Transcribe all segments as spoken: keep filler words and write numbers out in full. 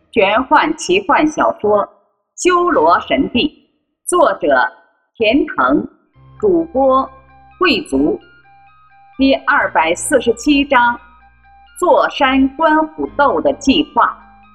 玄幻奇幻小说《修罗神帝》，作者田腾，主播贵族。第二百四十七章，坐山观虎斗的计划。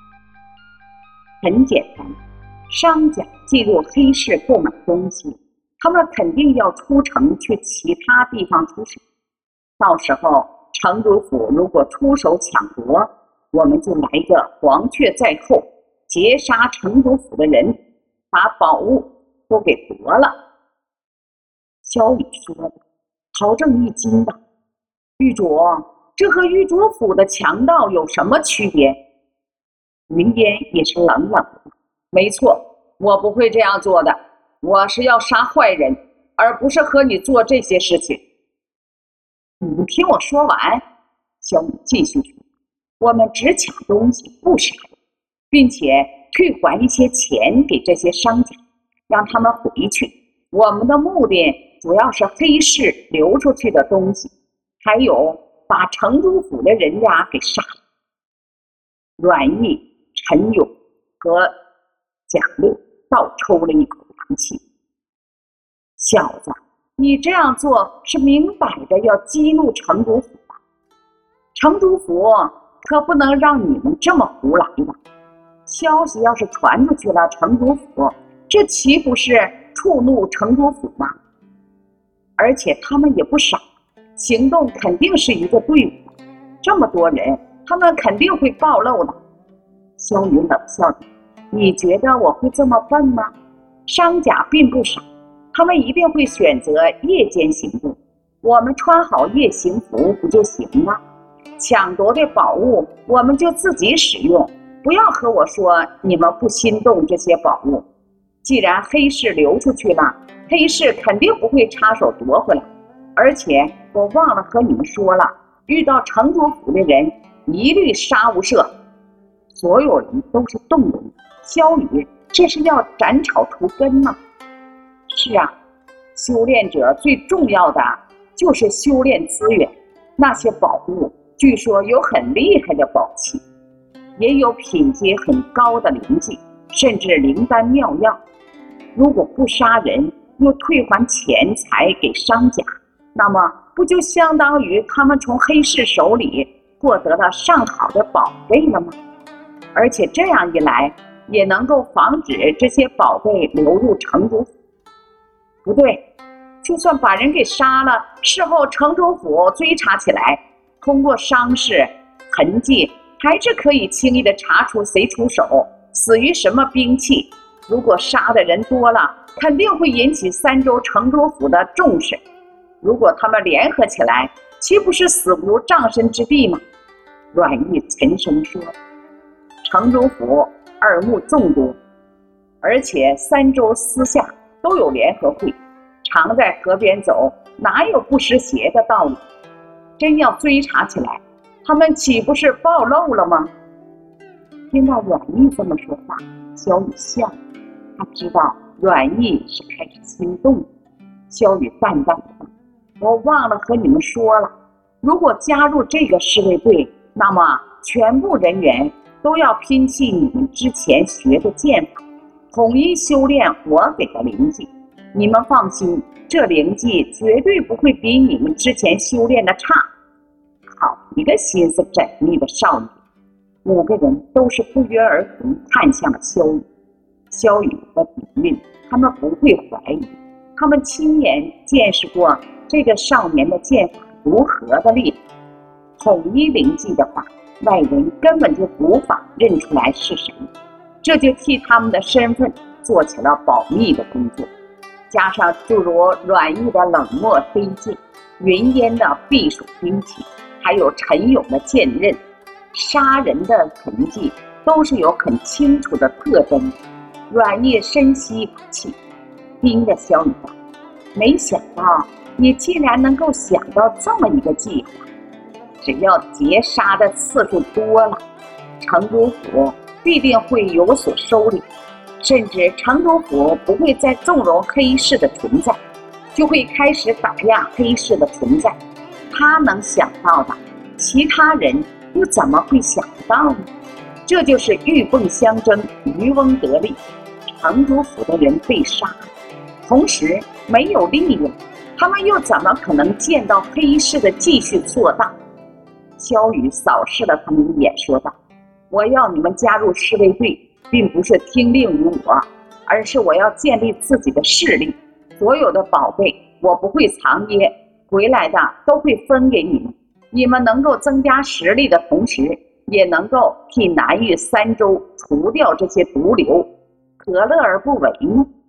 很简单，商贾进入黑市购买东西，他们肯定要出城去其他地方出手。到时候城主府如果出手抢夺，我们就来个黄雀在后，截杀城主府的人，把宝物都给夺了。萧雨说的，陶正一惊的，狱主，这和狱主府的强盗有什么区别？云烟也是冷冷的，没错，我不会这样做的，我是要杀坏人，而不是和你做这些事情。你们听我说完。萧雨继续说，我们只抢东西不杀人，并且退还一些钱给这些商家，让他们回去。我们的目的主要是黑市流出去的东西，还有把城主府的人家给杀了。阮毅、陈勇和贾六倒抽了一口凉气。小子，你这样做是明摆着要激怒城主府的，城主府可不能让你们这么胡来的。消息要是传出去了，城主府这岂不是触怒城主府吗？而且他们也不傻，行动肯定是一个队伍，这么多人，他们肯定会暴露的。萧雨冷笑着，你觉得我会这么笨吗？商贾并不傻，他们一定会选择夜间行动，我们穿好夜行服不就行了？抢夺的宝物我们就自己使用，不要和我说你们不心动这些宝物。既然黑市流出去了，黑市肯定不会插手夺回来。而且我忘了和你们说了，遇到城主府的人一律杀无赦。所有人都是动容。萧雨，这是要斩草除根吗？是啊，修炼者最重要的就是修炼资源，那些宝物据说有很厉害的宝器，也有品阶很高的灵剂，甚至灵丹妙药。如果不杀人，又退还钱财给商家，那么不就相当于他们从黑市手里获得了上好的宝贝了吗？而且这样一来，也能够防止这些宝贝流入城主府。不对，就算把人给杀了，事后城主府追查起来，通过伤势痕迹还是可以轻易的查出谁出手，死于什么兵器。如果杀的人多了，肯定会引起三州城主府的重视。如果他们联合起来，岂不是死无葬身之地吗？阮毅沉声说，城主府耳目众多，而且三州私下都有联合会，常在河边走，哪有不湿鞋的道理？真要追查起来，他们岂不是暴露了吗？听到阮毅这么说话，萧雨笑了，他知道阮毅是开始心动了。萧雨淡淡的说，我忘了和你们说了，如果加入这个侍卫队，那么全部人员都要拼弃你们之前学的剑法，统一修炼我给的灵技。你们放心，这灵技绝对不会比你们之前修炼的差。好一个心思缜密的少女。五个人都是不约而同看向了萧雨。萧雨和底蕴他们不会怀疑，他们亲眼见识过这个少年的剑法如何的厉害。统一灵技的话，外人根本就无法认出来是谁，这就替他们的身份做起了保密的工作。加上诸如阮毅的冷漠飞剑，云烟的避暑兵器，还有陈勇的剑刃，杀人的痕迹都是有很清楚的特征。阮毅深吸一口气，盯着萧雨道，没想到你竟然能够想到这么一个计划。只要劫杀的次数多了，城主府必定会有所收敛，甚至城主府不会再纵容黑市的存在，就会开始打压黑市的存在。他能想到的，其他人又怎么会想到呢？ 这就是鹬蚌相争，渔翁得利，城主府的人被杀，同时没有利润，他们又怎么可能见到黑市的继续做大？萧雨扫视了他们一眼，说道：“我要你们加入侍卫队，并不是听令于我，而是我要建立自己的势力。所有的宝贝我不会藏掖，回来的都会分给你们。你们能够增加实力的同时，也能够替南域三州除掉这些毒瘤，何乐而不为呢？”